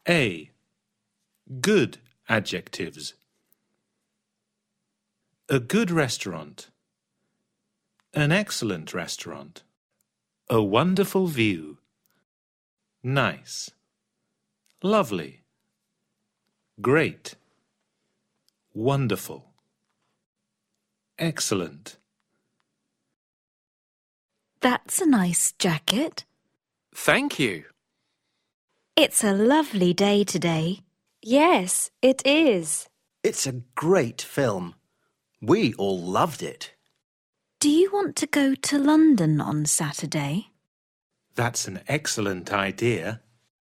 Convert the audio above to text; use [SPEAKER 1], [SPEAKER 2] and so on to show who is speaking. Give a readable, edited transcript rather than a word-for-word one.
[SPEAKER 1] A. Good adjectives. A good restaurant. An excellent restaurant. A wonderful view. Nice. Lovely. Great. Wonderful. Excellent.
[SPEAKER 2] That's a nice jacket.
[SPEAKER 3] Thank you.
[SPEAKER 2] It's a lovely day today.
[SPEAKER 4] Yes, it is.
[SPEAKER 5] It's a great film. We all loved it.
[SPEAKER 2] Do you want to go to London on Saturday?
[SPEAKER 1] That's an excellent idea.